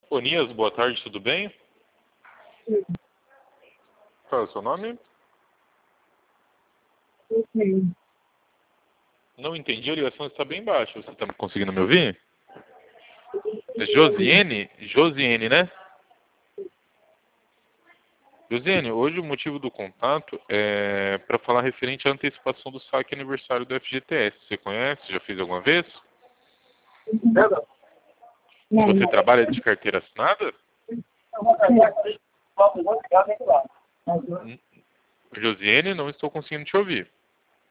Onias, boa tarde, tudo bem? Sim. Qual é o seu nome? Ok. Não entendi, a ligação está bem baixa. Você está conseguindo me ouvir? É Josiane? Josiane, né? Josiane, hoje o motivo do contato é para falar referente à antecipação do saque aniversário do FGTS. Você conhece? Já fez alguma vez? Você Não. trabalha de carteira assinada? Não. Josiane, não estou conseguindo te ouvir.